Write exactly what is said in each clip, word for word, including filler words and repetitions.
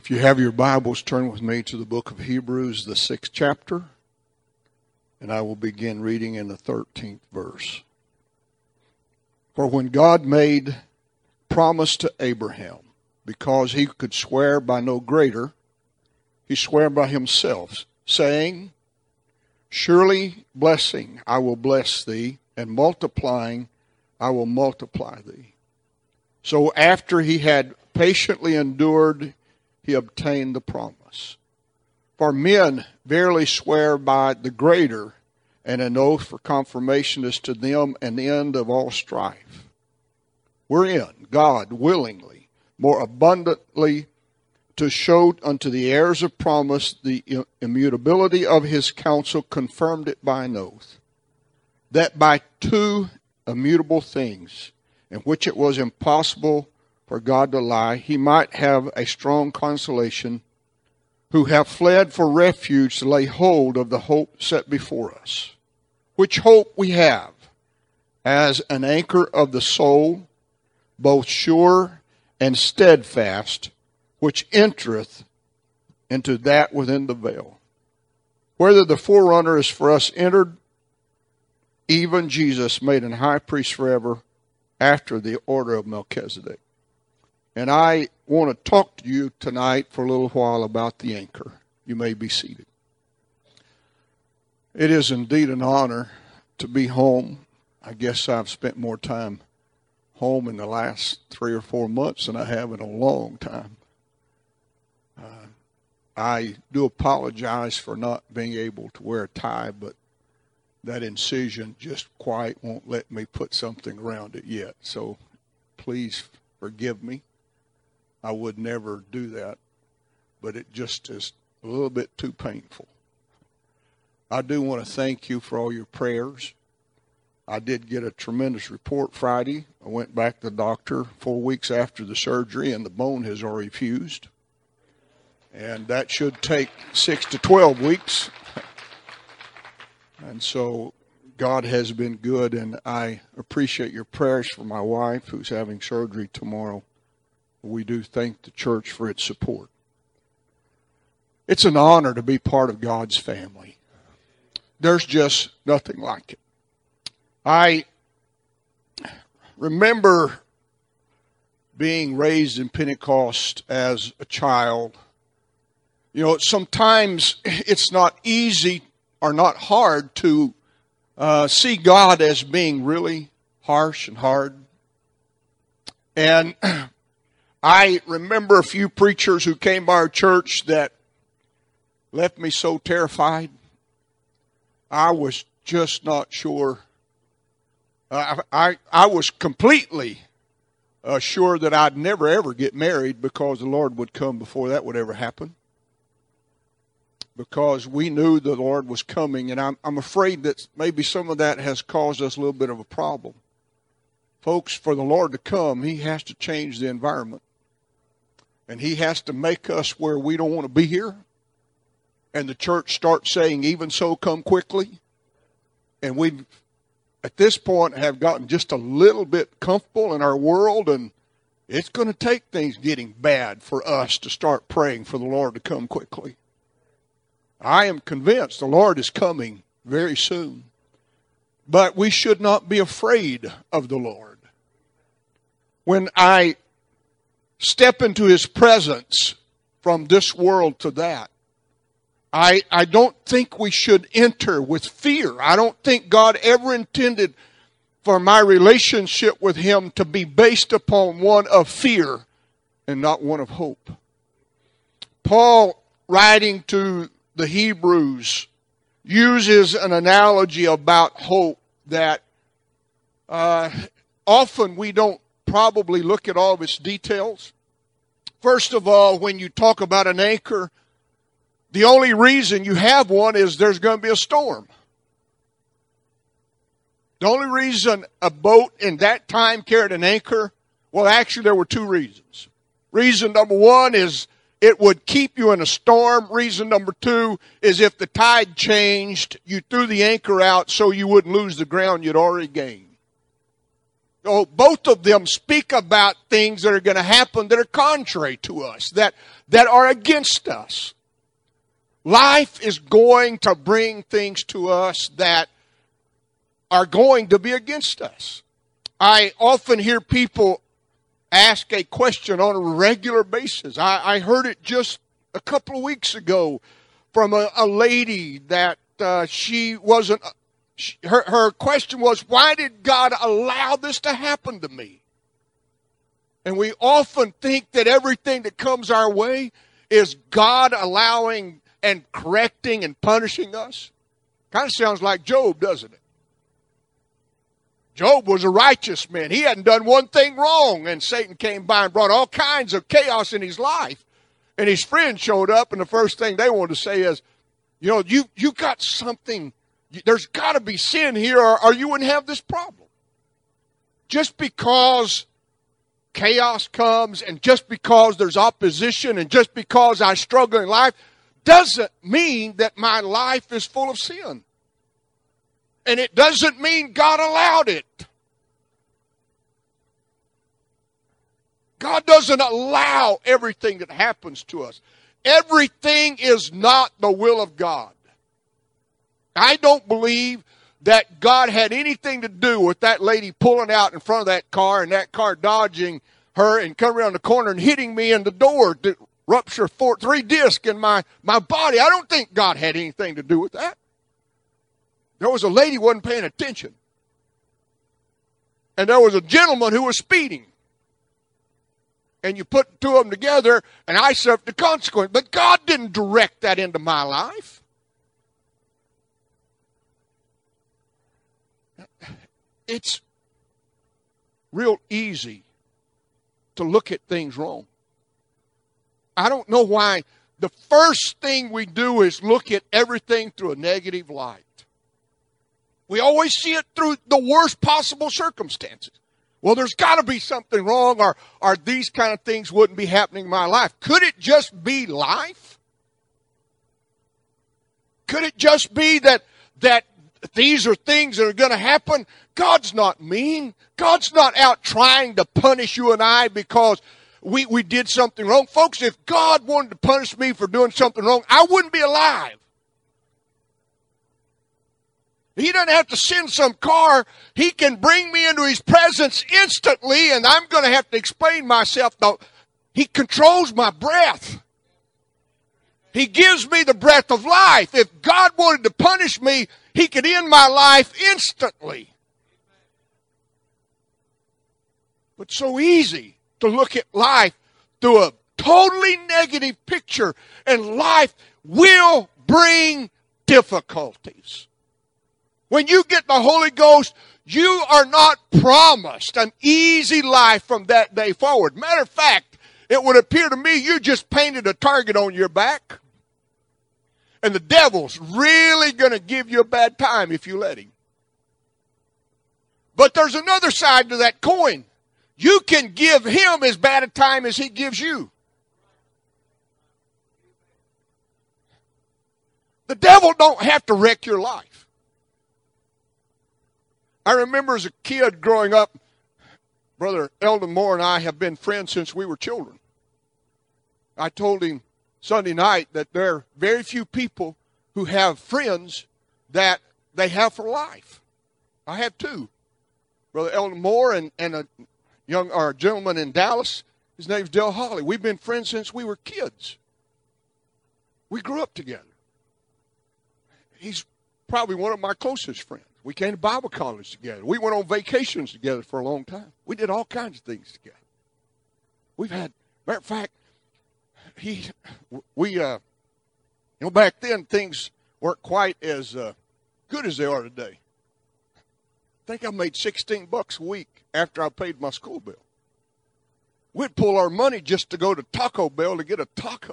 If you have your Bibles, turn with me to the book of Hebrews, the sixth chapter, and I will begin reading in the thirteenth verse. For when God made promise to Abraham, because he could swear by no greater, he swore by himself, saying, Surely blessing I will bless thee, and multiplying I will multiply thee. So after he had patiently endured, he obtained the promise. For men verily swear by the greater, and an oath for confirmation is to them an end of all strife. Wherein God willingly, more abundantly, to show unto the heirs of promise the immutability of his counsel, confirmed it by an oath, that by two immutable things, in which it was impossible for God to lie, he might have a strong consolation, who have fled for refuge to lay hold of the hope set before us. Which hope we have, as an anchor of the soul, both sure and steadfast, which entereth into that within the veil. Whether the forerunner is for us entered, even Jesus made an high priest forever, after the order of Melchizedek. And I want to talk to you tonight for a little while about the anchor. You may be seated. It is indeed an honor to be home. I guess I've spent more time home in the last three or four months than I have in a long time. Uh, I do apologize for not being able to wear a tie, but that incision just quite won't let me put something around it yet. So please forgive me. I would never do that, but it just is a little bit too painful. I do want to thank you for all your prayers. I did get a tremendous report Friday. I went back to the doctor four weeks after the surgery, and the bone has already fused. And that should take six to twelve weeks. And so God has been good, and I appreciate your prayers for my wife who's having surgery tomorrow. We do thank the church for its support. It's an honor to be part of God's family. There's just nothing like it. I remember being raised in Pentecost as a child. You know, sometimes it's not easy or not hard to uh, see God as being really harsh and hard. And I remember a few preachers who came by our church that left me so terrified. I was just not sure. Uh, I, I was completely uh, sure that I'd never ever get married because the Lord would come before that would ever happen. Because we knew the Lord was coming, and I'm, I'm afraid that maybe some of that has caused us a little bit of a problem. Folks, for the Lord to come, He has to change the environment. And He has to make us where we don't want to be here. And the church starts saying, even so, come quickly. And we, at this point, have gotten just a little bit comfortable in our world. And it's going to take things getting bad for us to start praying for the Lord to come quickly. I am convinced the Lord is coming very soon. But we should not be afraid of the Lord. When I step into His presence from this world to that, I, I don't think we should enter with fear. I don't think God ever intended for my relationship with Him to be based upon one of fear and not one of hope. Paul, writing to the Hebrews, uses an analogy about hope that uh, often we don't probably look at all of its details. First of all, when you talk about an anchor, the only reason you have one is there's going to be a storm. The only reason a boat in that time carried an anchor, well, actually there were two reasons. Reason number one is it would keep you in a storm. Reason number two is if the tide changed, you threw the anchor out so you wouldn't lose the ground you'd already gained. oh, both of them speak about things that are going to happen that are contrary to us, that, that are against us. Life is going to bring things to us that are going to be against us. I often hear people ask a question on a regular basis. I, I heard it just a couple of weeks ago from a, a lady that uh, she wasn't, she, her, her question was, why did God allow this to happen to me? And we often think that everything that comes our way is God allowing and correcting and punishing us. Kind of sounds like Job, doesn't it? Job was a righteous man. He hadn't done one thing wrong, and Satan came by and brought all kinds of chaos in his life. And his friends showed up, and the first thing they wanted to say is, you know, you you got something, there's got to be sin here, or, or you wouldn't have this problem. Just because chaos comes, and just because there's opposition, and just because I struggle in life, doesn't mean that my life is full of sin. And it doesn't mean God allowed it. God doesn't allow everything that happens to us. Everything is not the will of God. I don't believe that God had anything to do with that lady pulling out in front of that car and that car dodging her and coming around the corner and hitting me in the door to rupture four, three discs in my, my body. I don't think God had anything to do with that. There was a lady who wasn't paying attention. And there was a gentleman who was speeding. And you put two of them together, and I suffered the consequence. But God didn't direct that into my life. It's real easy to look at things wrong. I don't know why the first thing we do is look at everything through a negative light. We always see it through the worst possible circumstances. Well, there's got to be something wrong, or, or these kind of things wouldn't be happening in my life. Could it just be life? Could it just be that, that these are things that are going to happen? God's not mean. God's not out trying to punish you and I because we, we did something wrong. Folks, if God wanted to punish me for doing something wrong, I wouldn't be alive. He doesn't have to send some car. He can bring me into his presence instantly, and I'm going to have to explain myself. No, he controls my breath. He gives me the breath of life. If God wanted to punish me, he could end my life instantly. But so easy to look at life through a totally negative picture, and life will bring difficulties. When you get the Holy Ghost, you are not promised an easy life from that day forward. Matter of fact, it would appear to me you just painted a target on your back. And the devil's really going to give you a bad time if you let him. But there's another side to that coin. You can give him as bad a time as he gives you. The devil don't have to wreck your life. I remember as a kid growing up, Brother Eldon Moore and I have been friends since we were children. I told him Sunday night that there are very few people who have friends that they have for life. I have two. Brother Eldon Moore and, and a young or a gentleman in Dallas. His name's Del Holly. We've been friends since we were kids. We grew up together. He's probably one of my closest friends. We came to Bible college together. We went on vacations together for a long time. We did all kinds of things together. We've had, matter of fact, he, we, uh, you know, back then things weren't quite as uh, good as they are today. I think I made sixteen bucks a week after I paid my school bill. We'd pull our money just to go to Taco Bell to get a taco.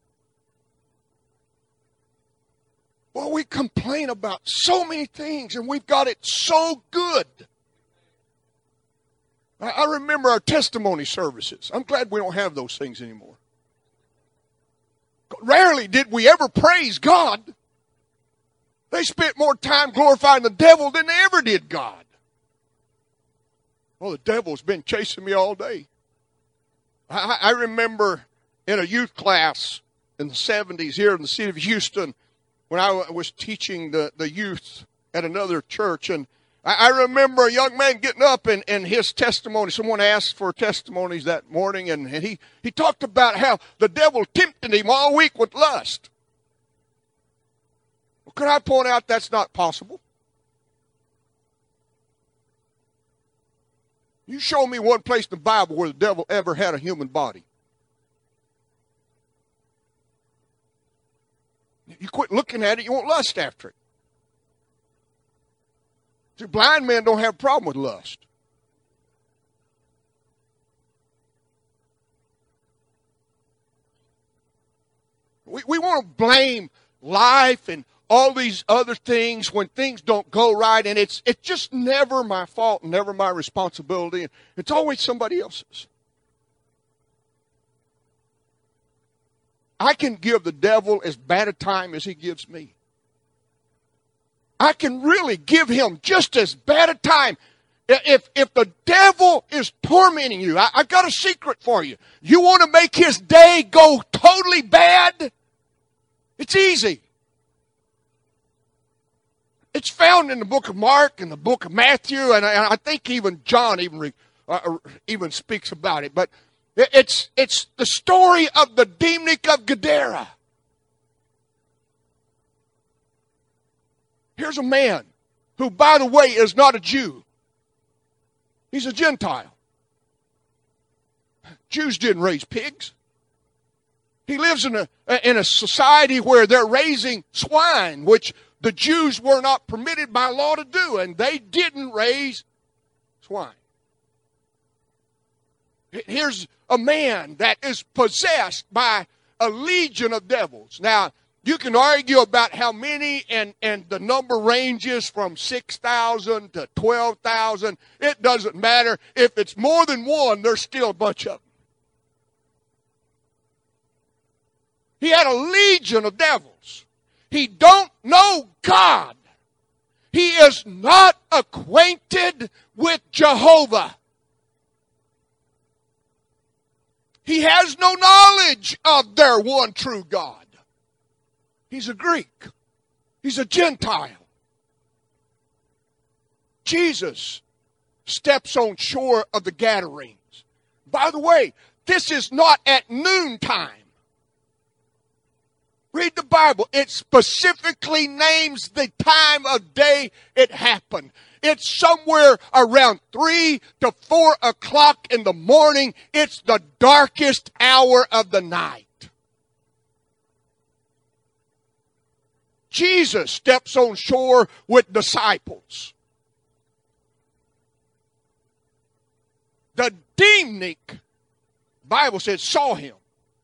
Well, we complain about so many things, and we've got it so good. I remember our testimony services. I'm glad we don't have those things anymore. Rarely did we ever praise God. They spent more time glorifying the devil than they ever did God. Oh, the devil's been chasing me all day. I, I remember in a youth class in the seventies here in the city of Houston when I was teaching the, the youth at another church. And I, I remember a young man getting up and, and his testimony. Someone asked for testimonies that morning, and, and he, he talked about how the devil tempted him all week with lust. Well, could I point out that's not possible? You show me one place in the Bible where the devil ever had a human body. You quit looking at it, you won't lust after it. See, blind men don't have a problem with lust. We, we want to blame life and all these other things when things don't go right, and it's it's just never my fault, never my responsibility. It's always somebody else's. I can give the devil as bad a time as he gives me. I can really give him just as bad a time. If if the devil is tormenting you, I, I've got a secret for you. You want to make his day go totally bad? It's easy. It's found in the book of Mark and the book of Matthew, and I, I think even John even uh, even speaks about it. But it's it's the story of the demonic of Gadara. Here's a man who, by the way, is not a Jew. He's a Gentile. Jews didn't raise pigs. He lives in a in a society where they're raising swine, which the Jews were not permitted by law to do, and they didn't raise swine. Here's a man that is possessed by a legion of devils. Now, you can argue about how many, and, and the number ranges from six thousand to twelve thousand. It doesn't matter. If it's more than one, there's still a bunch of them. He had a legion of devils. He don't know God. He is not acquainted with Jehovah. He has no knowledge of their one true God. He's a Greek. He's a Gentile. Jesus steps on shore of the Gadarenes. By the way, this is not at noontime. Read the Bible. It specifically names the time of day it happened. It's somewhere around three to four o'clock in the morning. It's the darkest hour of the night. Jesus steps on shore with disciples. The demonic, Bible says, saw him.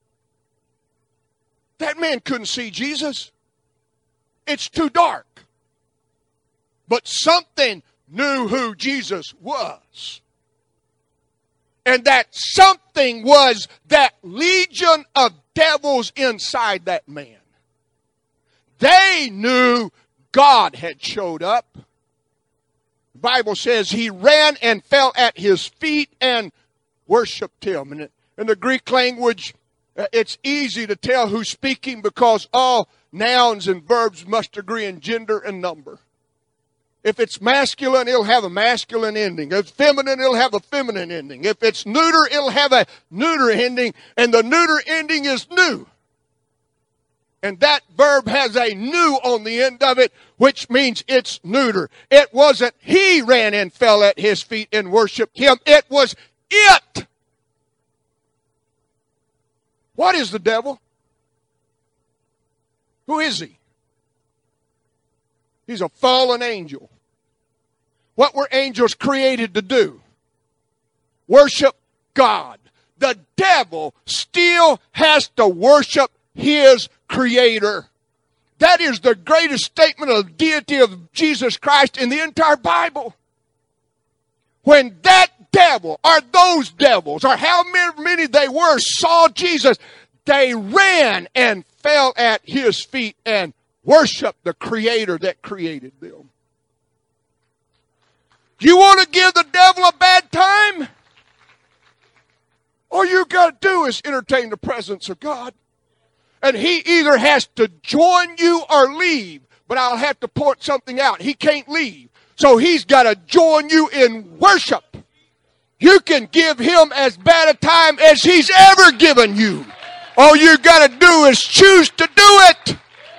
That man couldn't see Jesus. It's too dark. But something knew who Jesus was. And that something was that legion of devils inside that man. They knew God had showed up. The Bible says he ran and fell at his feet and worshiped him. And in the Greek language, it's easy to tell who's speaking because all nouns and verbs must agree in gender and number. If it's masculine, it'll have a masculine ending. If it's feminine, it'll have a feminine ending. If it's neuter, it'll have a neuter ending. And the neuter ending is new. And that verb has a new on the end of it, which means it's neuter. It wasn't he ran and fell at his feet and worshiped him. It was it. What is the devil? Who is he? He's a fallen angel. What were angels created to do? Worship God. The devil still has to worship his Creator. That is the greatest statement of the deity of Jesus Christ in the entire Bible. When that devil, or those devils, or how many they were, saw Jesus, they ran and fell at his feet and worshiped the Creator that created them. You want to give the devil a bad time? All you got to do is entertain the presence of God. And he either has to join you or leave. But I'll have to point something out. He can't leave. So he's got to join you in worship. You can give him as bad a time as he's ever given you. All you got to do is choose to do it.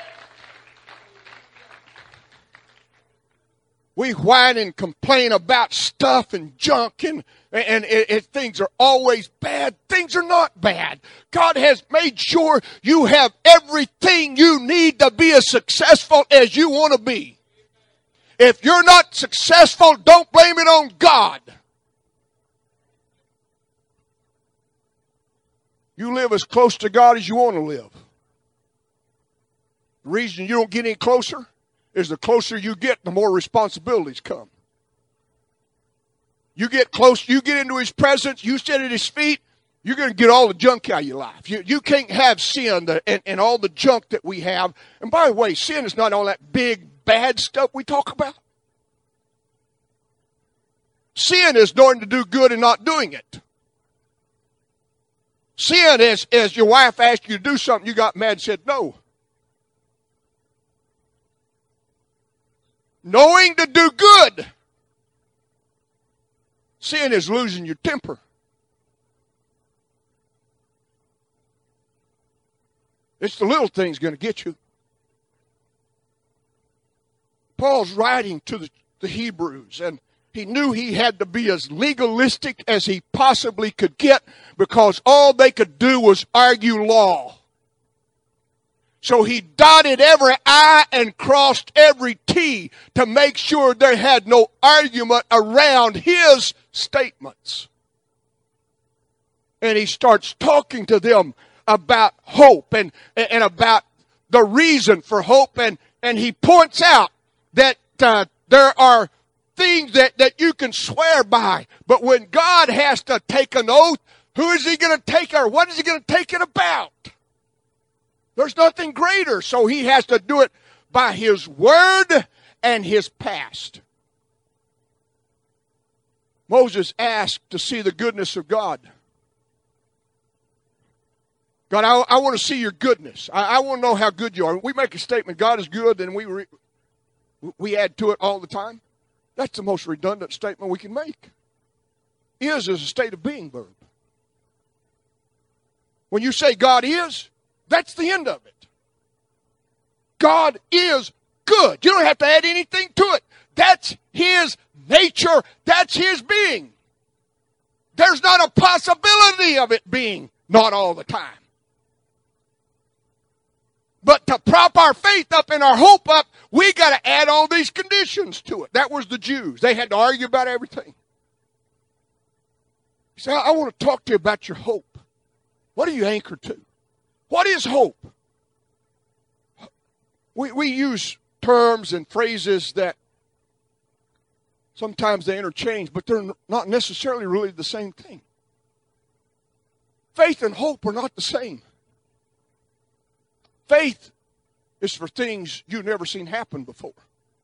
We whine and complain about stuff and junk and, and it, it, things are always bad. Things are not bad. God has made sure you have everything you need to be as successful as you want to be. If you're not successful, don't blame it on God. You live as close to God as you want to live. The reason you don't get any closer is the closer you get, the more responsibilities come. You get close, you get into his presence, you sit at his feet, you're going to get all the junk out of your life. You, you can't have sin and, and all the junk that we have. And by the way, sin is not all that big, bad stuff we talk about. Sin is knowing to do good and not doing it. Sin is, is your wife asked you to do something, you got mad and said no. Knowing to do good. Sin is losing your temper. It's the little things going to get you. Paul's writing to the, the Hebrews, and he knew he had to be as legalistic as he possibly could get because all they could do was argue law. So he dotted every I and crossed every T to make sure there had no argument around his statements. And he starts talking to them about hope and, and about the reason for hope. And, and he points out that uh, there are things that, that you can swear by. But when God has to take an oath, who is he going to take or what is he going to take it about? There's nothing greater. So he has to do it by his word and his past. Moses asked to see the goodness of God. God, I, I want to see your goodness. I, I want to know how good you are. We make a statement, God is good, and we, re, we add to it all the time. That's the most redundant statement we can make. Is is a state of being verb. When you say God is, that's the end of it. God is good. You don't have to add anything to it. That's his nature. That's his being. There's not a possibility of it being not all the time. But to prop our faith up and our hope up, we got to add all these conditions to it. That was the Jews. They had to argue about everything. He said, I want to talk to you about your hope. What are you anchored to? What is hope? We, we use terms and phrases that sometimes they interchange, but they're not necessarily really the same thing. Faith and hope are not the same. Faith is for things you've never seen happen before.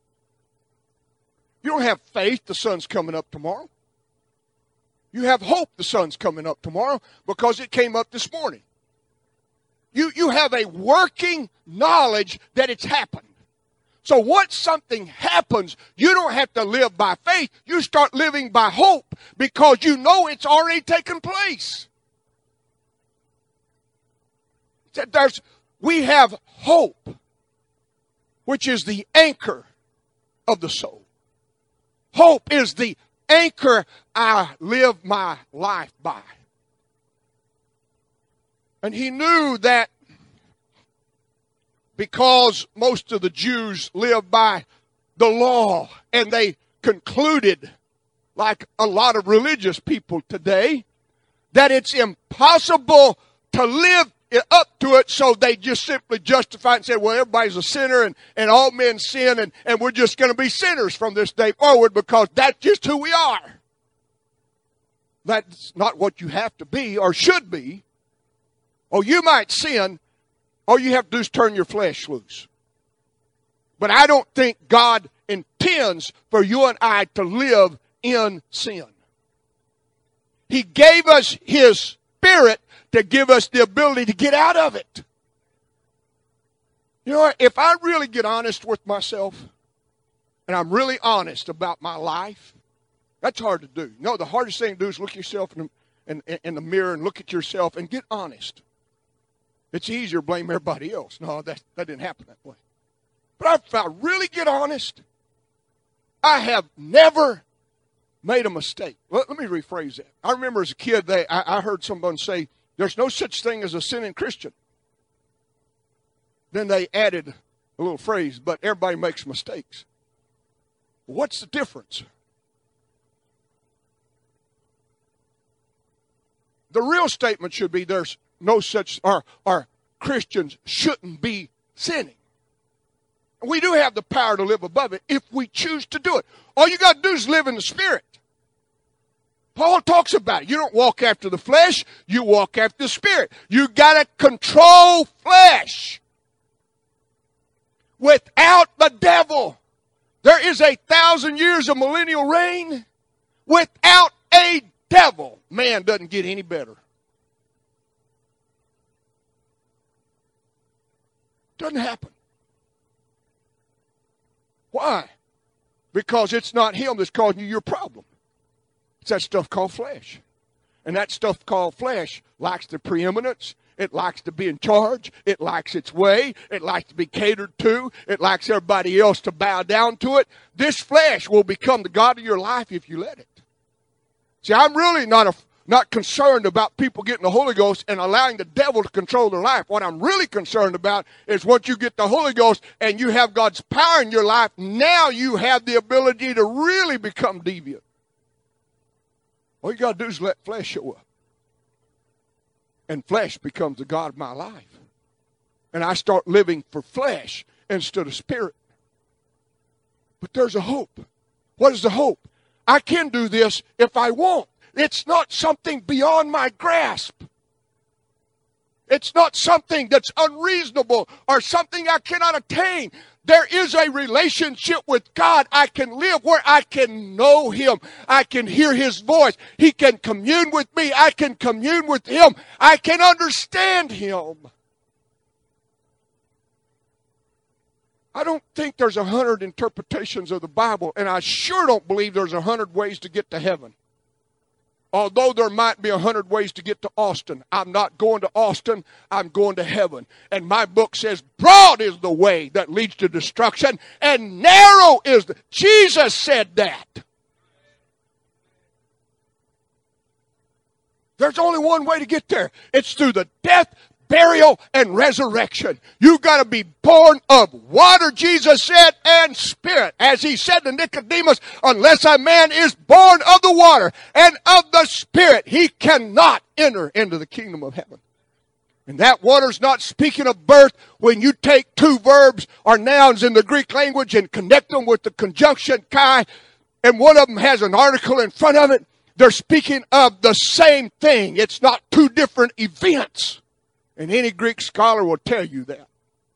You don't have faith the sun's coming up tomorrow. You have hope the sun's coming up tomorrow because it came up this morning. You, you have a working knowledge that it's happened. So once something happens, you don't have to live by faith. You start living by hope because you know it's already taken place. There's, we have hope, which is the anchor of the soul. Hope is the anchor I live my life by. And he knew that because most of the Jews lived by the law and they concluded, like a lot of religious people today, that it's impossible to live up to it, so they just simply justify it and say, well, everybody's a sinner and, and all men sin and, and we're just going to be sinners from this day forward because that's just who we are. That's not what you have to be or should be. Oh, you might sin. All you have to do is turn your flesh loose. But I don't think God intends for you and I to live in sin. He gave us His Spirit to give us the ability to get out of it. You know what? If I really get honest with myself, and I'm really honest about my life, that's hard to do. No, the hardest thing to do is look yourself in the, in, in the mirror and look at yourself and get honest. It's easier to blame everybody else. No, that, that didn't happen that way. But if I really get honest, I have never made a mistake. Let, let me rephrase that. I remember as a kid, they, I, I heard someone say, there's no such thing as a sinning Christian. Then they added a little phrase, but everybody makes mistakes. What's the difference? The real statement should be there's no such, or, or Christians shouldn't be sinning. We do have the power to live above it if we choose to do it. All you got to do is live in the Spirit. Paul talks about it. You don't walk after the flesh, you walk after the Spirit. You got to control flesh. Without the devil, there is a thousand years of millennial reign. Without a devil, man doesn't get any better. Doesn't happen. Why? Because it's not him that's causing you your problem. It's that stuff called flesh. And that stuff called flesh likes the preeminence. It likes to be in charge. It likes its way. It likes to be catered to. It likes everybody else to bow down to it. This flesh will become the God of your life if you let it. See, I'm really not a, not concerned about people getting the Holy Ghost and allowing the devil to control their life. What I'm really concerned about is once you get the Holy Ghost and you have God's power in your life, now you have the ability to really become deviant. All you got to do is let flesh show up. And flesh becomes the God of my life. And I start living for flesh instead of spirit. But there's a hope. What is the hope? I can do this if I want. It's not something beyond my grasp. It's not something that's unreasonable or something I cannot attain. There is a relationship with God I can live where I can know Him. I can hear His voice. He can commune with me. I can commune with Him. I can understand Him. I don't think there's a hundred interpretations of the Bible, and I sure don't believe there's a hundred ways to get to heaven. Although there might be a hundred ways to get to Austin, I'm not going to Austin, I'm going to heaven. And my book says, broad is the way that leads to destruction, and narrow is the... Jesus said that. There's only one way to get there. It's through the death, burial, and resurrection. You've got to be born of water, Jesus said, and spirit. As He said to Nicodemus, unless a man is born of the water and of the Spirit, he cannot enter into the kingdom of heaven. And that water's not speaking of birth. When you take two verbs or nouns in the Greek language and connect them with the conjunction kai, and one of them has an article in front of it, they're speaking of the same thing. It's not two different events. And any Greek scholar will tell you that.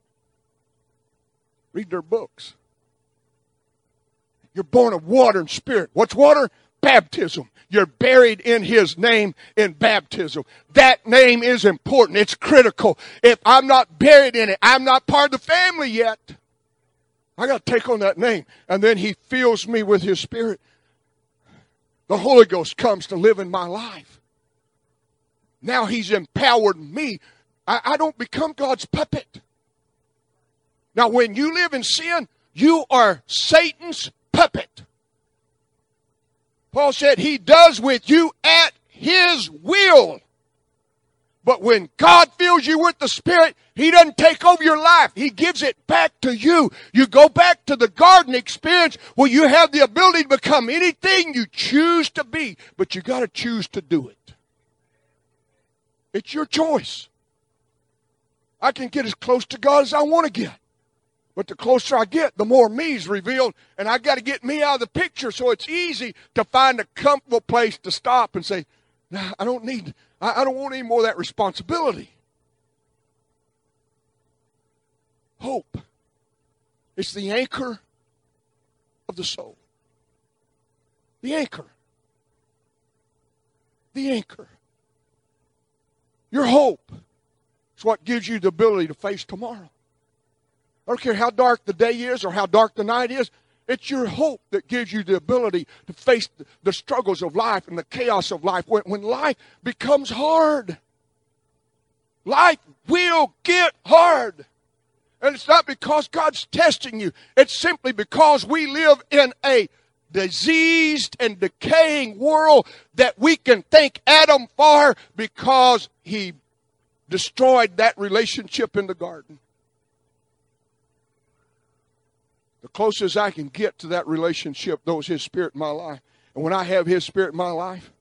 Read their books. You're born of water and spirit. What's water? Baptism. You're buried in His name in baptism. That name is important. It's critical. If I'm not buried in it, I'm not part of the family yet. I got to take on that name. And then He fills me with His Spirit. The Holy Ghost comes to live in my life. Now He's empowered me. I, I don't become God's puppet. Now, when you live in sin, you are Satan's puppet. Paul said He does with you at His will. But when God fills you with the Spirit, He doesn't take over your life. He gives it back to you. You go back to the garden experience where you have the ability to become anything you choose to be. But you got to choose to do it. It's your choice. I can get as close to God as I want to get. But the closer I get, the more me is revealed. And I got to get me out of the picture. So it's easy to find a comfortable place to stop and say, nah, I don't need, I, I don't want any more of that responsibility. Hope. It's the anchor of the soul. The anchor. The anchor. Your hope is what gives you the ability to face tomorrow. I don't care how dark the day is or how dark the night is. It's your hope that gives you the ability to face the struggles of life and the chaos of life. When, when life becomes hard, life will get hard. And it's not because God's testing you. It's simply because we live in a diseased and decaying world that we can thank Adam for because he destroyed that relationship in the garden. The closest I can get to that relationship, though, is His Spirit in my life. And when I have His Spirit in my life,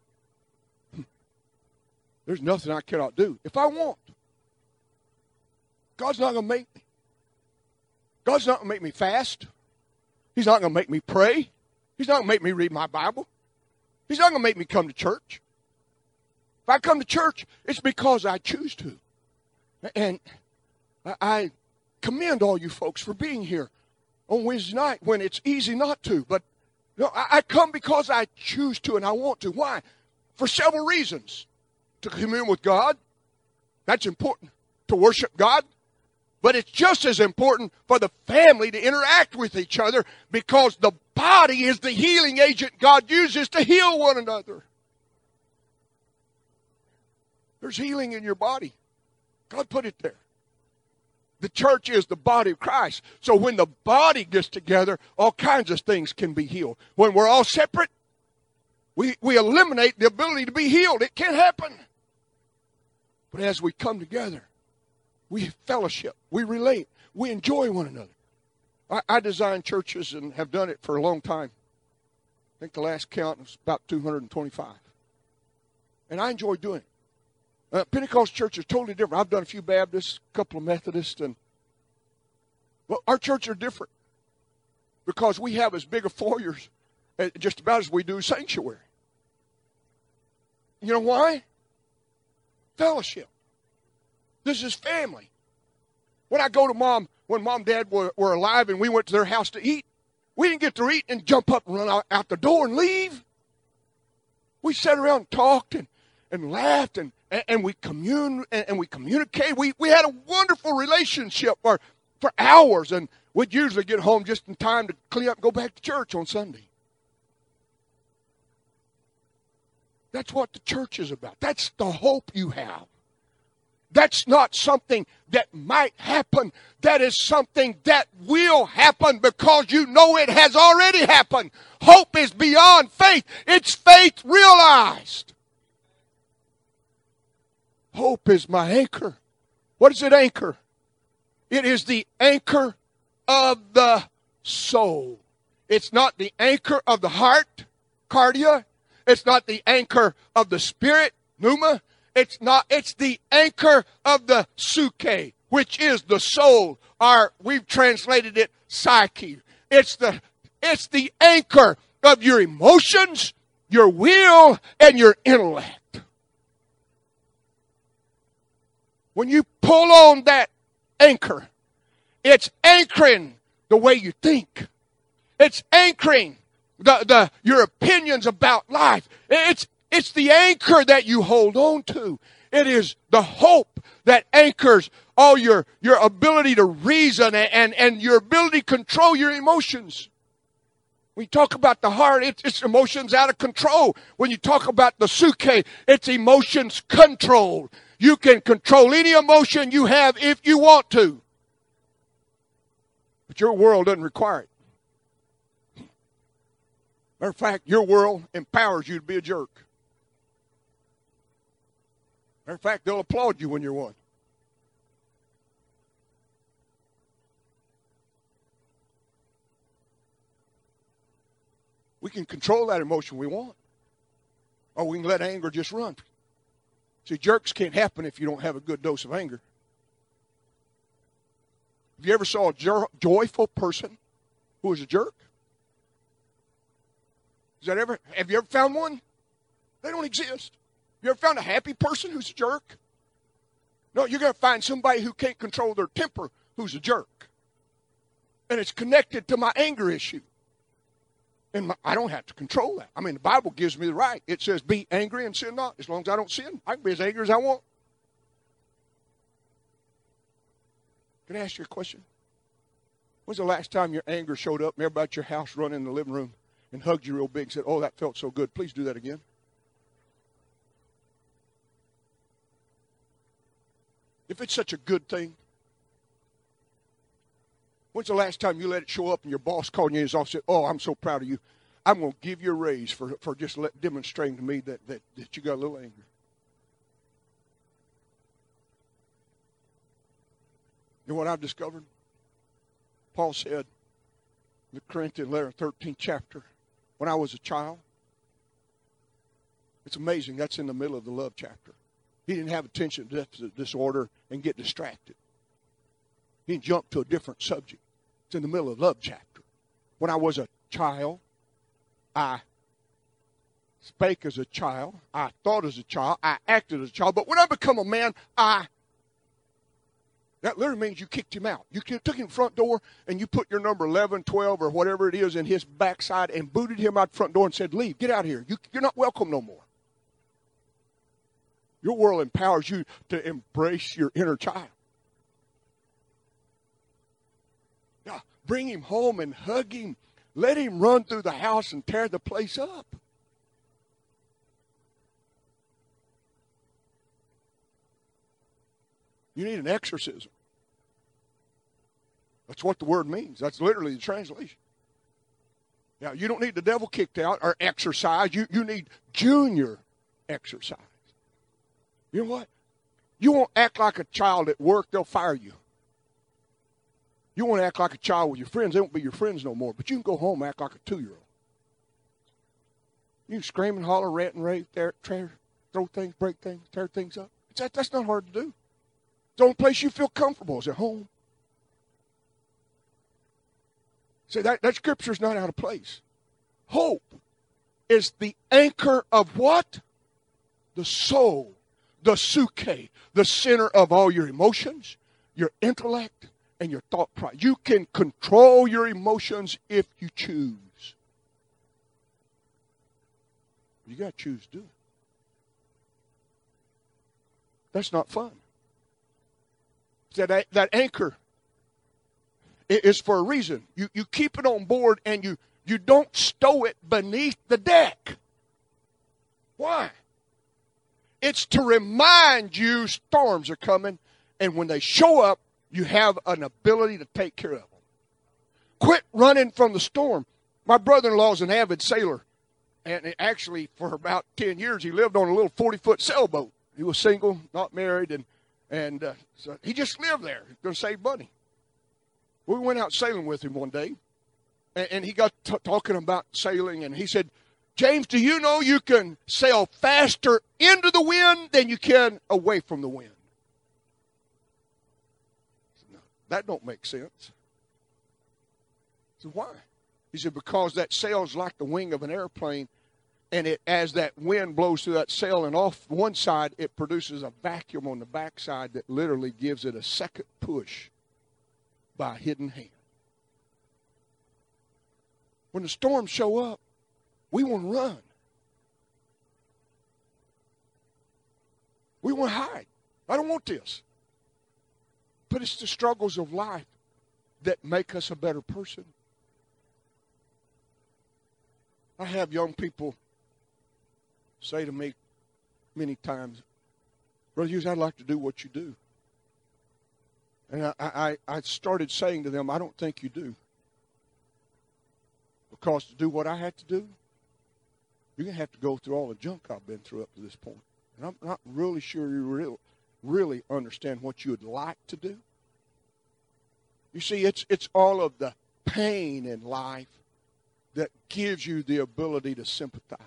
there's nothing I cannot do if I want. God's not going to make me. God's not going to make me fast. He's not going to make me pray. He's not going to make me read my Bible. He's not going to make me come to church. If I come to church, it's because I choose to. And I commend all you folks for being here on Wednesday night when it's easy not to. But you know, I come because I choose to and I want to. Why? For several reasons. To commune with God. That's important. To worship God. But it's just as important for the family to interact with each other because the body is the healing agent God uses to heal one another. There's healing in your body. God put it there. The church is the body of Christ. So when the body gets together, all kinds of things can be healed. When we're all separate, we, we eliminate the ability to be healed. It can't happen. But as we come together, we fellowship, we relate, we enjoy one another. I, I design churches and have done it for a long time. I think the last count was about two hundred twenty-five. And I enjoy doing it. Uh, Pentecost church is totally different. I've done a few Baptists, a couple of Methodists, and well, our church are different because we have as big a foyers uh, just about as we do sanctuary. You know why? Fellowship. This is family. When I go to mom, when mom and dad were, were alive and we went to their house to eat, we didn't get to eat and jump up and run out, out the door and leave. We sat around and talked and, and laughed and, and, and we communed and, and we communicated. We, we had a wonderful relationship for, for hours, and we'd usually get home just in time to clean up and go back to church on Sunday. That's what the church is about. That's the hope you have. That's not something that might happen. That is something that will happen because you know it has already happened. Hope is beyond faith. It's faith realized. Hope is my anchor. What is it anchor? It is the anchor of the soul. It's not the anchor of the heart, cardia. It's not the anchor of the spirit, pneuma. It's not, it's the anchor of the psyche, which is the soul, or we've translated it psyche. It's the, it's the anchor of your emotions, your will, and your intellect. When you pull on that anchor, it's anchoring the way you think. It's anchoring the, the, your opinions about life. It's It's the anchor that you hold on to. It is the hope that anchors all your, your ability to reason and, and, and your ability to control your emotions. When you talk about the heart, it's, it's emotions out of control. When you talk about the psyche, it's emotions controlled. You can control any emotion you have if you want to. But your world doesn't require it. Matter of fact, your world empowers you to be a jerk. Matter of fact, they'll applaud you when you're one. We can control that emotion we want. Or we can let anger just run. See, jerks can't happen if you don't have a good dose of anger. Have you ever saw a jo- joyful person who was a jerk? Is that ever? Have you ever found one? They don't exist. You ever found a happy person who's a jerk? No, you're going to find somebody who can't control their temper who's a jerk. And it's connected to my anger issue. And my, I don't have to control that. I mean, the Bible gives me the right. It says, be angry and sin not. As long as I don't sin, I can be as angry as I want. Can I ask you a question? When's the last time your anger showed up and everybody at your house run in the living room and hugged you real big and said, oh, that felt so good. Please do that again. If it's such a good thing, when's the last time you let it show up and your boss called you in his office and said, oh, I'm so proud of you. I'm going to give you a raise for, for just let, demonstrating to me that, that, that you got a little anger. You know what I've discovered? Paul said in the Corinthian letter, thirteenth chapter, when I was a child, it's amazing, that's in the middle of the love chapter. He didn't have attention deficit disorder and get distracted. He didn't jump to a different subject. It's in the middle of the love chapter. When I was a child, I spake as a child. I thought as a child. I acted as a child. But when I become a man, I... That literally means you kicked him out. You took him front door and you put your number eleven, twelve, or whatever it is in his backside and booted him out the front door and said, leave, get out of here. You, you're not welcome no more. Your world empowers you to embrace your inner child. Now, bring him home and hug him. Let him run through the house and tear the place up. You need an exorcism. That's what the word means. That's literally the translation. Now, you don't need the devil kicked out or exercise. You, you need junior exercise. You know what? You won't act like a child at work, they'll fire you. You won't act like a child with your friends, they won't be your friends no more. But you can go home and act like a two-year-old. You can scream and holler, rant and rave, tear, tear, throw things, break things, tear things up. That, that's not hard to do. The only place you feel comfortable is at home. See, that, that scripture's not out of place. Hope is the anchor of what? The soul. The suke. The center of all your emotions, your intellect, and your thought process. You can control your emotions if you choose. You got to choose to do it. That's not fun. That, that anchor is for a reason. You, you keep it on board and you, you don't stow it beneath the deck. Why? It's to remind you storms are coming, and when they show up, you have an ability to take care of them. Quit running from the storm. My brother-in-law is an avid sailor, and actually for about ten years he lived on a little forty-foot sailboat. He was single, not married, and And uh, so he just lived there. He's going to save money. We went out sailing with him one day, and, and he got t- talking about sailing, and he said, James, do you know you can sail faster into the wind than you can away from the wind? Said, no, that don't make sense. So why? He said, because that sail is like the wing of an airplane, and it, as that wind blows through that sail and off one side, it produces a vacuum on the backside that literally gives it a second push by a hidden hand. When the storms show up, we want to run. We want to hide. I don't want this. But it's the struggles of life that make us a better person. I have young people say to me many times, Brother Hughes, I'd like to do what you do. And I, I, I started saying to them, I don't think you do. Because to do what I had to do, you're going to have to go through all the junk I've been through up to this point. And I'm not really sure you really, really understand what you would like to do. You see, it's, it's all of the pain in life that gives you the ability to sympathize.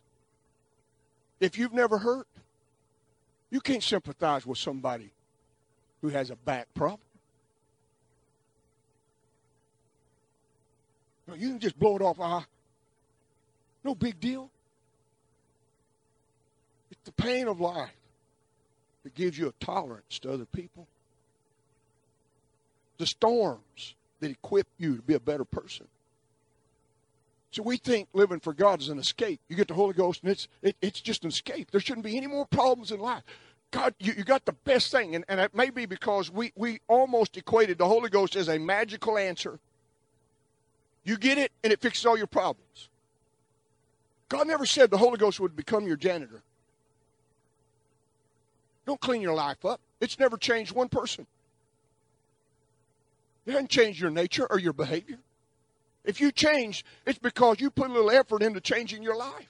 If you've never hurt, you can't sympathize with somebody who has a back problem. You can just blow it off. Ah, no big deal. It's the pain of life that gives you a tolerance to other people. The storms that equip you to be a better person. So we think living for God is an escape. You get the Holy Ghost and it's it, it's just an escape. There shouldn't be any more problems in life. God, you, you got the best thing. And, and it may be because we, we almost equated the Holy Ghost as a magical answer. You get it and it fixes all your problems. God never said the Holy Ghost would become your janitor. Don't clean your life up. It's never changed one person. It hasn't changed your nature or your behavior. If you change, it's because you put a little effort into changing your life.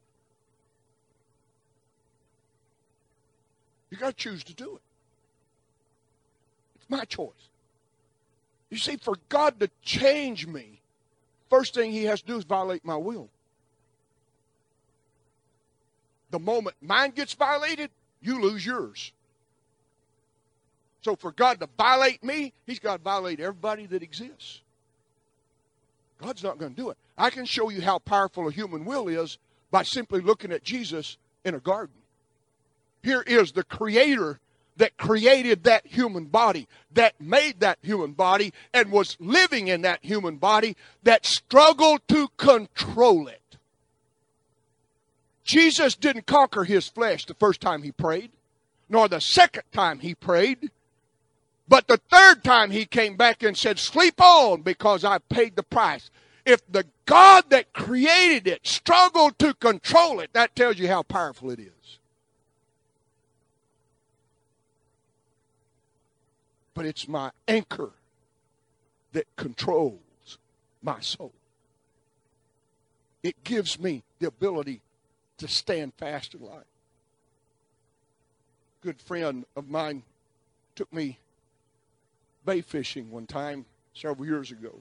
You got to choose to do it. It's my choice. You see, for God to change me, first thing he has to do is violate my will. The moment mine gets violated, you lose yours. So for God to violate me, he's got to violate everybody that exists. God's not going to do it. I can show you how powerful a human will is by simply looking at Jesus in a garden. Here is the Creator that created that human body, that made that human body, and was living in that human body, that struggled to control it. Jesus didn't conquer his flesh the first time he prayed, nor the second time he prayed. But the third time he came back and said, sleep on because I paid the price. If the God that created it struggled to control it, that tells you how powerful it is. But it's my anchor that controls my soul. It gives me the ability to stand fast in life. A good friend of mine took me bay fishing one time several years ago.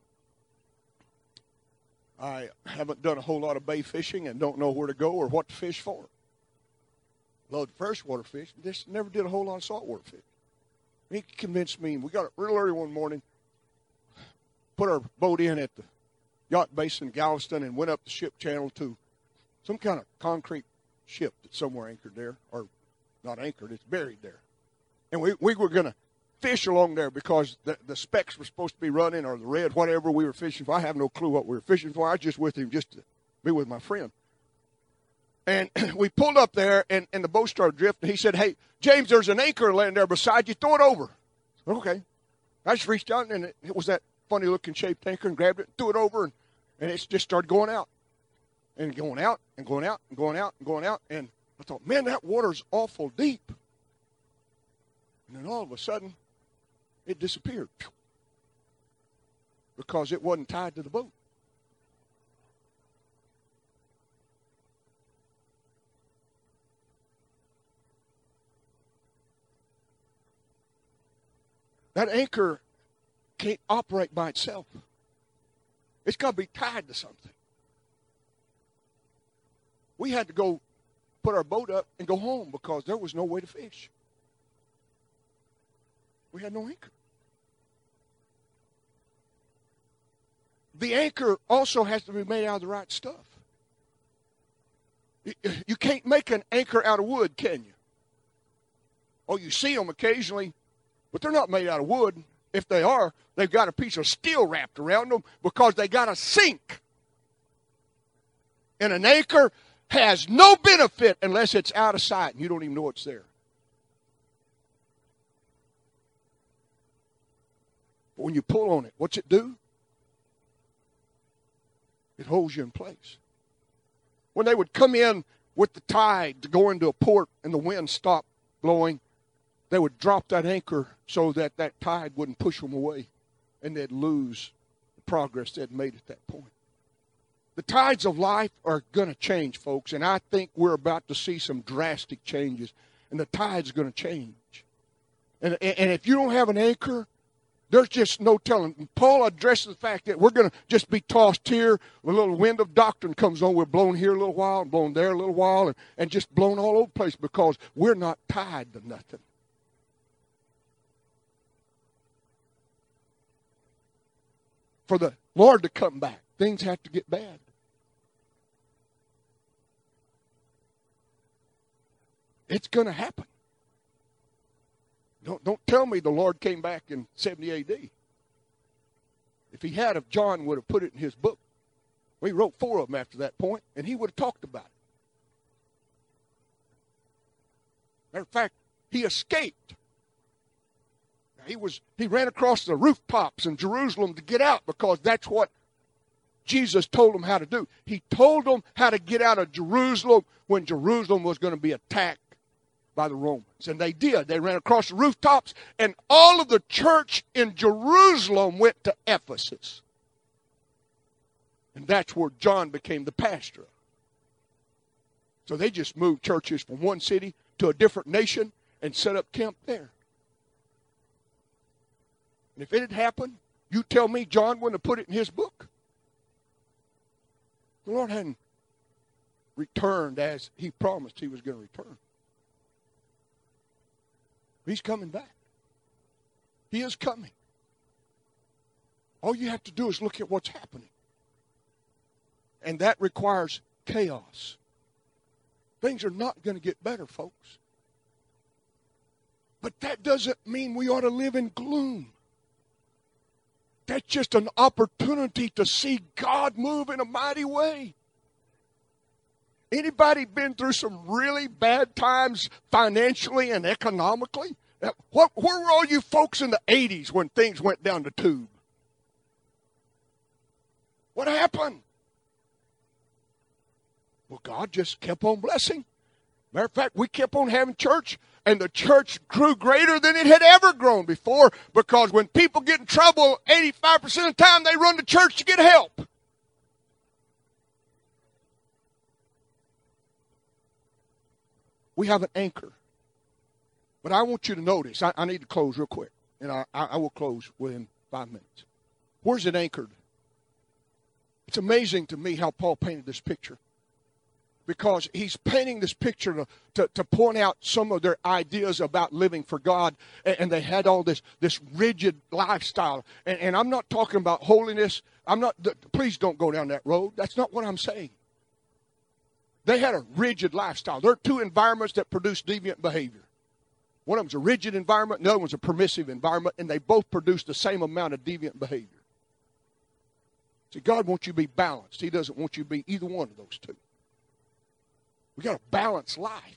I haven't done a whole lot of bay fishing and don't know where to go or what to fish for. Love freshwater fish, just never did a whole lot of saltwater fish. He convinced me, we got up real early one morning, put our boat in at the yacht base in Galveston and went up the ship channel to some kind of concrete ship that's somewhere anchored there, or not anchored, it's buried there. And we, we were going to fish along there because the, the specks were supposed to be running, or the red, whatever we were fishing for. I have no clue what we were fishing for. I was just with him just to be with my friend. And we pulled up there, and, and the boat started drifting. He said, hey, James, there's an anchor laying there beside you. Throw it over. I said, okay. I just reached out, and it, it was that funny-looking shaped anchor, and grabbed it, threw it over, and, and it just started going out. And going out, and going out, and going out, and going out. And I thought, man, that water's awful deep. And then all of a sudden, it disappeared because it wasn't tied to the boat. That anchor can't operate by itself. It's got to be tied to something. We had to go put our boat up and go home because there was no way to fish. We had no anchor. The anchor also has to be made out of the right stuff. You can't make an anchor out of wood, can you? Oh, you see them occasionally, but they're not made out of wood. If they are, they've got a piece of steel wrapped around them because they got to sink. And an anchor has no benefit unless it's out of sight and you don't even know it's there. But when you pull on it, what's it do? It holds you in place. When they would come in with the tide to go into a port and the wind stopped blowing, they would drop that anchor so that that tide wouldn't push them away and they'd lose the progress they'd made at that point. The tides of life are going to change, folks, and I think we're about to see some drastic changes, and the tide's going to change. And, and if you don't have an anchor, there's just no telling. Paul addresses the fact that we're going to just be tossed here. A little wind of doctrine comes on. We're blown here a little while and blown there a little while and, and just blown all over the place because we're not tied to nothing. For the Lord to come back, things have to get bad. It's going to happen. Don't, don't tell me the Lord came back in seventy A D. If he had, if John would have put it in his book. Well, he wrote four of them after that point, and he would have talked about it. Matter of fact, he escaped. He was he ran across the rooftops in Jerusalem to get out because that's what Jesus told him how to do. He told them how to get out of Jerusalem when Jerusalem was going to be attacked by the Romans. And they did. They ran across the rooftops, and all of the church in Jerusalem went to Ephesus. And that's where John became the pastor. So they just moved churches from one city to a different nation and set up camp there. And if it had happened, you tell me John wouldn't have put it in his book. The Lord hadn't returned as he promised he was going to return. He's coming back. He is coming. All you have to do is look at what's happening. And that requires chaos. Things are not going to get better, folks. But that doesn't mean we ought to live in gloom. That's just an opportunity to see God move in a mighty way. Anybody been through some really bad times financially and economically? What, where were all you folks in the eighties when things went down the tube? What happened? Well, God just kept on blessing. Matter of fact, we kept on having church, and the church grew greater than it had ever grown before, because when people get in trouble, eighty-five percent of the time they run to church to get help. We have an anchor. But I want you to notice, I, I need to close real quick, and I, I will close within five minutes. Where's it anchored? It's amazing to me how Paul painted this picture, because he's painting this picture to, to, to point out some of their ideas about living for God, and, and they had all this, this rigid lifestyle. And, and I'm not talking about holiness. I'm not. Please don't go down that road. That's not what I'm saying. They had a rigid lifestyle. There are two environments that produce deviant behavior. One of them's a rigid environment, and the other one's a permissive environment, and they both produce the same amount of deviant behavior. See, God wants you to be balanced. He doesn't want you to be either one of those two. We got a balanced life.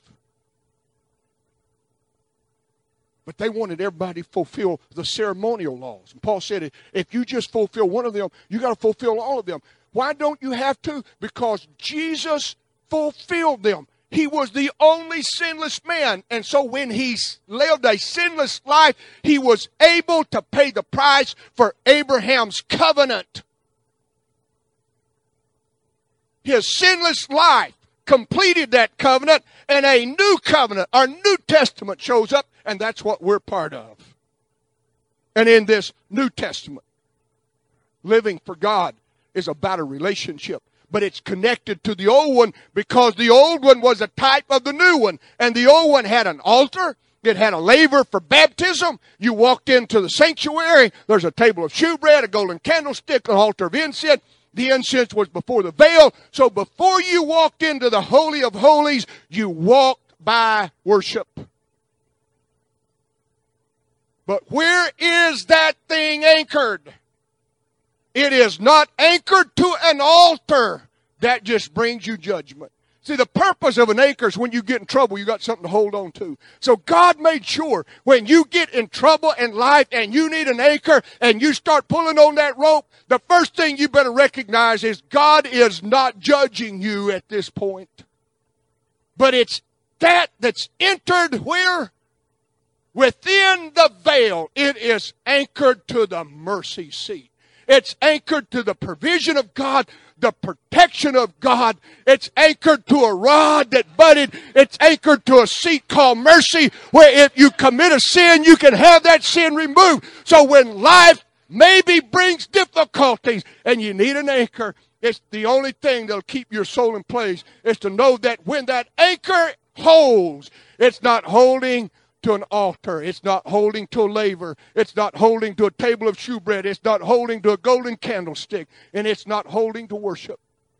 But they wanted everybody to fulfill the ceremonial laws. And Paul said, if you just fulfill one of them, you got to fulfill all of them. Why don't you have to? Because Jesus fulfilled them. He was the only sinless man. And so when he lived a sinless life, he was able to pay the price for Abraham's covenant. His sinless life completed that covenant, and a new covenant, our New Testament, shows up, and that's what we're part of. And in this New Testament, living for God is about a relationship, but it's connected to the old one, because the old one was a type of the new one. And the old one had an altar. It had a laver for baptism. You walked into the sanctuary. There's a table of shewbread, a golden candlestick, an altar of incense. The incense was before the veil. So before you walked into the Holy of Holies, you walked by worship. But where is that thing anchored? It is not anchored to an altar. That just brings you judgment. See, the purpose of an anchor is when you get in trouble, you got something to hold on to. So God made sure when you get in trouble in life and you need an anchor and you start pulling on that rope, the first thing you better recognize is God is not judging you at this point. But it's that that's entered where? Within the veil. It is anchored to the mercy seat. It's anchored to the provision of God, the protection of God. It's anchored to a rod that budded. It's anchored to a seat called mercy, where if you commit a sin, you can have that sin removed. So when life maybe brings difficulties and you need an anchor, it's the only thing that'll keep your soul in place is to know that when that anchor holds, it's not holding to an altar. It's not holding to a laver. It's not holding to a table of shewbread. It's not holding to a golden candlestick. And it's not holding to worship.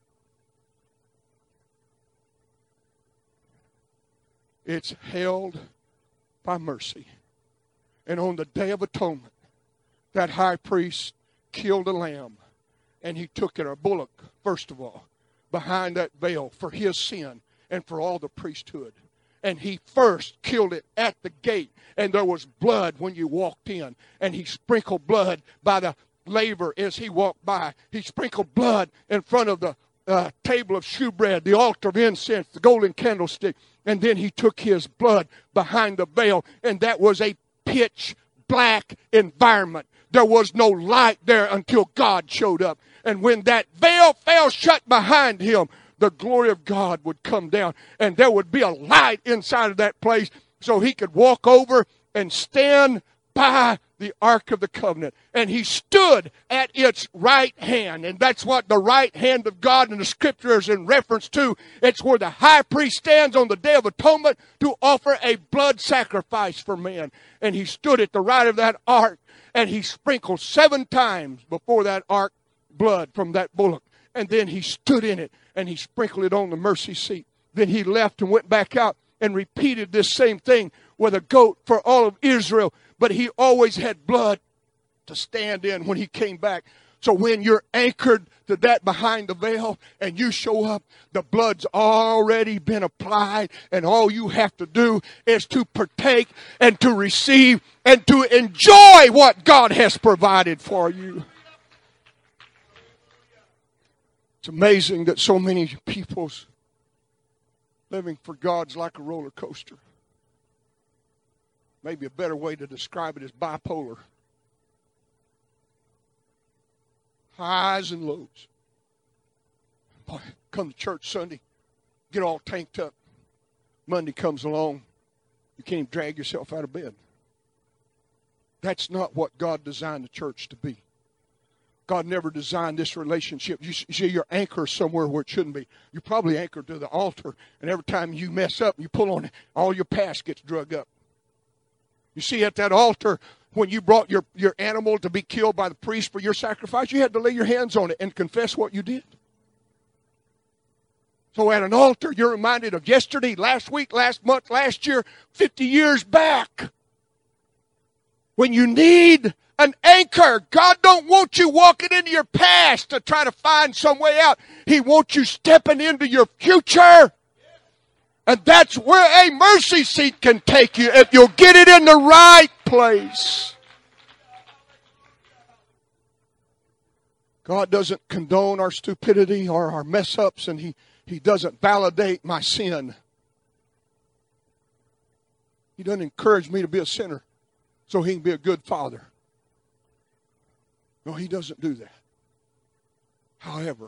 It's held by mercy. And on the Day of Atonement, that high priest killed a lamb And he took it, a bullock, first of all, behind that veil for his sin and for all the priesthood. And he first killed it at the gate. And there was blood when you walked in. And he sprinkled blood by the laver as he walked by. He sprinkled blood in front of the uh, table of shewbread, the altar of incense, the golden candlestick. And then he took his blood behind the veil. And that was a pitch black environment. There was no light there until God showed up. And when that veil fell shut behind him, the glory of God would come down. And there would be a light inside of that place so he could walk over and stand by the Ark of the Covenant. And he stood at its right hand. And that's what the right hand of God in the Scripture is in reference to. It's where the high priest stands on the Day of Atonement to offer a blood sacrifice for man. And he stood at the right of that ark. And he sprinkled seven times before that ark blood from that bullock. And then he stood in it and he sprinkled it on the mercy seat. Then he left and went back out and repeated this same thing with a goat for all of Israel. But he always had blood to stand in when he came back. So when you're anchored to that behind the veil and you show up, the blood's already been applied. And all you have to do is to partake and to receive and to enjoy what God has provided for you. It's amazing that so many people's living for God's like a roller coaster. Maybe a better way to describe it is bipolar. Highs and lows. Boy, come to church Sunday, get all tanked up. Monday comes along, you can't even drag yourself out of bed. That's not what God designed the church to be. God never designed this relationship. You see, you're anchored somewhere where it shouldn't be. You're probably anchored to the altar, and every time you mess up, you pull on it, all your past gets drug up. You see, at that altar, when you brought your, your animal to be killed by the priest for your sacrifice, you had to lay your hands on it and confess what you did. So at an altar, you're reminded of yesterday, last week, last month, last year, fifty years back. When you need an anchor, God don't want you walking into your past to try to find some way out. He wants you stepping into your future. And that's where a mercy seat can take you if you'll get it in the right place. God doesn't condone our stupidity or our mess ups, and he, he doesn't validate my sin. He doesn't encourage me to be a sinner so he can be a good father. No, he doesn't do that. However,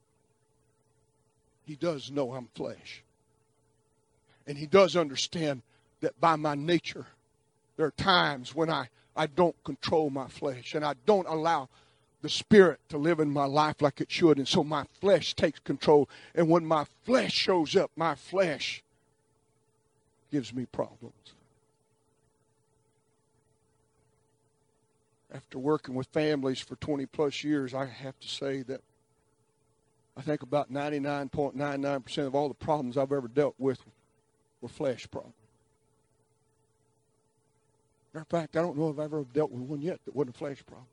he does know I'm flesh. And he does understand that by my nature, there are times when I, I don't control my flesh and I don't allow the Spirit to live in my life like it should. And so my flesh takes control. And when my flesh shows up, my flesh gives me problems. After working with families for twenty plus years, I have to say that I think about ninety-nine point nine nine percent of all the problems I've ever dealt with were flesh problems. Matter of fact, I don't know if I've ever dealt with one yet that wasn't a flesh problem.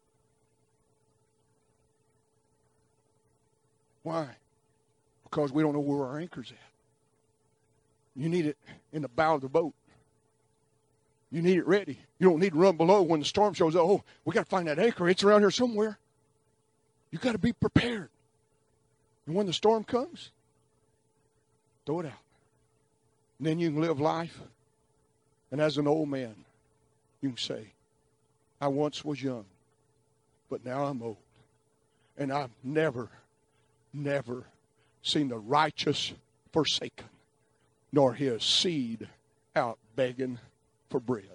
Why? Because we don't know where our anchor's at. You need it in the bow of the boat. You need it ready. You don't need to run below when the storm shows up. Oh, we got to find that anchor. It's around here somewhere. You got to be prepared. And when the storm comes, throw it out. And then you can live life. And as an old man, you can say, I once was young, but now I'm old. And I've never, never seen the righteous forsaken, nor his seed out begging for bread.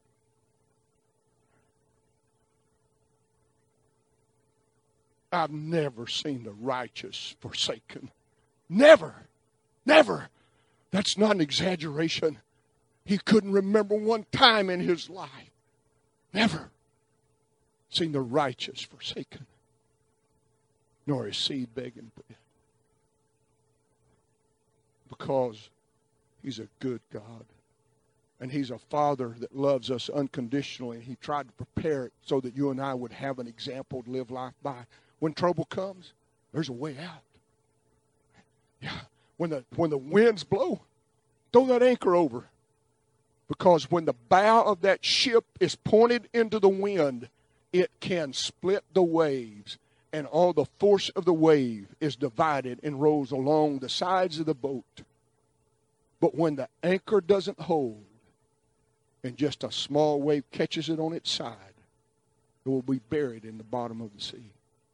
I've never seen the righteous forsaken. Never. Never. That's not an exaggeration. He couldn't remember one time in his life. Never seen the righteous forsaken, nor his seed begging bread. Because he's a good God. And he's a father that loves us unconditionally. He tried to prepare it so that you and I would have an example to live life by. when trouble comes, there's a way out. Yeah. When the when the winds blow, throw that anchor over. Because when the bow of that ship is pointed into the wind, it can split the waves. And all the force of the wave is divided and rolls along the sides of the boat. But when the anchor doesn't hold, and just a small wave catches it on its side, it will be buried in the bottom of the sea.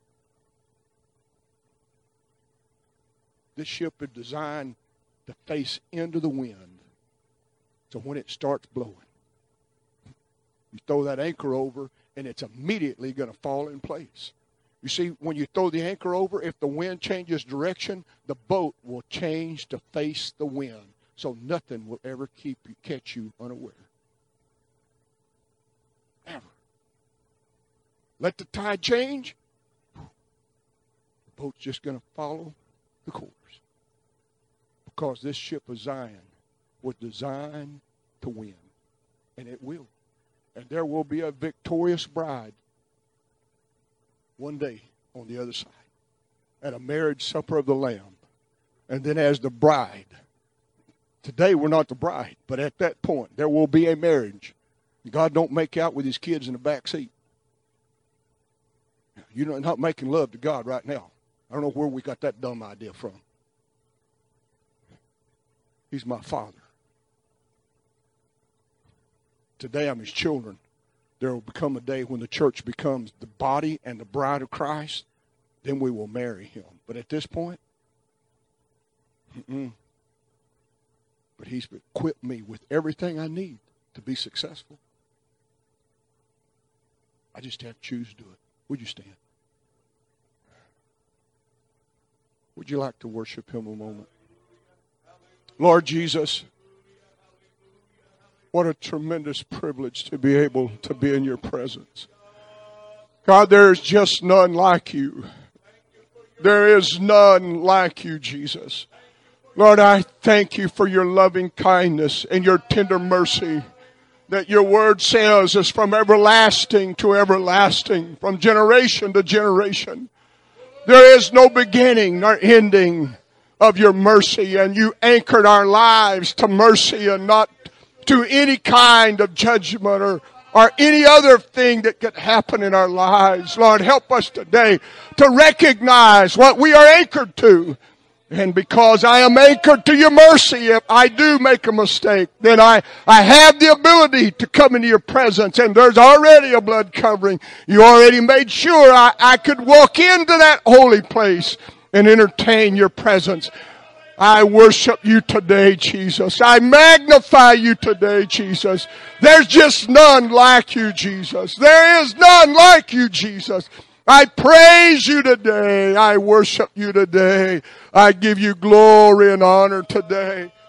This ship is designed to face into the wind. So when it starts blowing, you throw that anchor over, and it's immediately going to fall in place. You see, when you throw the anchor over, if the wind changes direction, the boat will change to face the wind. So nothing will ever keep you, catch you unaware. Ever. Let the tide change, the boat's just going to follow the course. Because this ship of Zion was designed to win. And it will. And there will be a victorious bride one day on the other side at a marriage supper of the Lamb. And then as the bride, today we're not the bride, but at that point there will be a marriage. God don't make out with his kids in the back seat. You're not making love to God right now. I don't know where we got that dumb idea from. He's my Father. Today I'm his children. There will become a day when the church becomes the body and the bride of Christ. Then we will marry him. But at this point, mm-mm. But he's equipped me with everything I need to be successful. I just have to choose to do it. Would you stand? Would you like to worship him a moment? Lord Jesus, what a tremendous privilege to be able to be in your presence. God, there is just none like you. There is none like you, Jesus. Lord, I thank you for your loving kindness and your tender mercy that your word says is from everlasting to everlasting, from generation to generation. There is no beginning nor ending of your mercy, and you anchored our lives to mercy and not to any kind of judgment or, or any other thing that could happen in our lives. Lord, help us today to recognize what we are anchored to. And because I am anchored to your mercy, if I do make a mistake, then I, I have the ability to come into your presence. And there's already a blood covering. You already made sure I, I could walk into that holy place and entertain your presence. I worship you today, Jesus. I magnify you today, Jesus. There's just none like you, Jesus. There is none like you, Jesus. I praise you today. I worship you today. I give you glory and honor today.